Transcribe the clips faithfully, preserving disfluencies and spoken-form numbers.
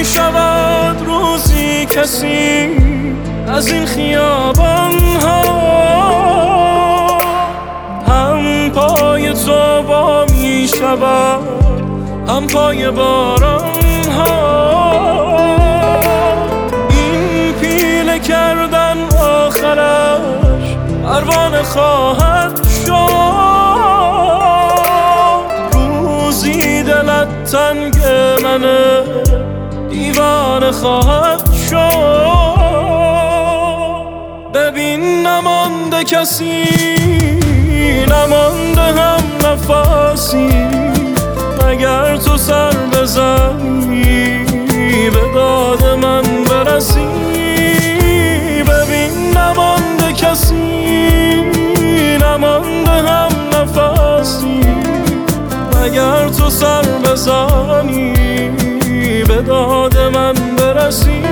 می شود روزی کسی از این خیابان ها هم پای تو با می شود هم پای باران ها. این پیله کردن آخرش پروانه خواهد شد. روزی دلت تنگ منه دیوانه خواهد شد. ببین نمانده کسی نمانده هم نفسی اگر تو سر بزنی به داد من برسی. ببین نمانده کسی نمانده هم نفسی اگر تو سر بزنی به داد من برسی.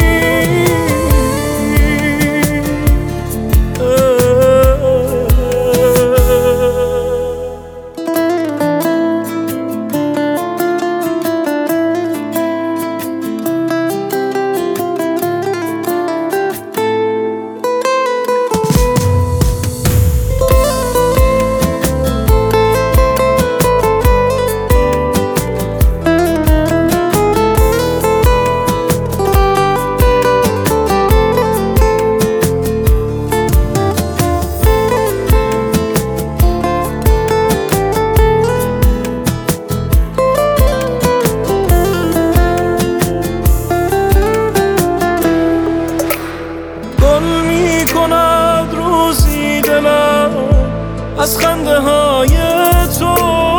روزی دلم از خنده های تو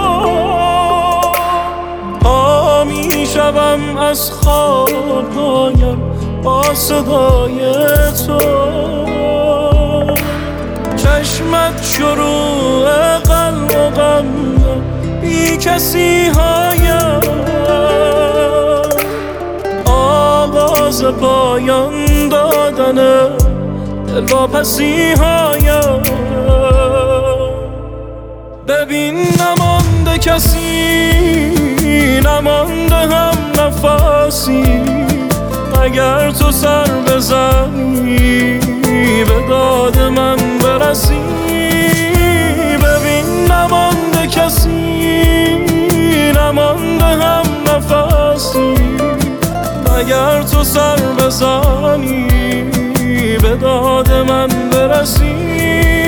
پا می شوم از خوابهایم با صدای تو. چشمت شروع قلب و غم بی کسی هایم آغاز پایان دادنه دلواپسی هایم. ببین نمانده کسی نمانده هم نفسی اگر تو سر بزنی به داد من برسی. ببین نمانده کسی نمانده هم نفسی اگر تو سر بزنی به داد من برسی.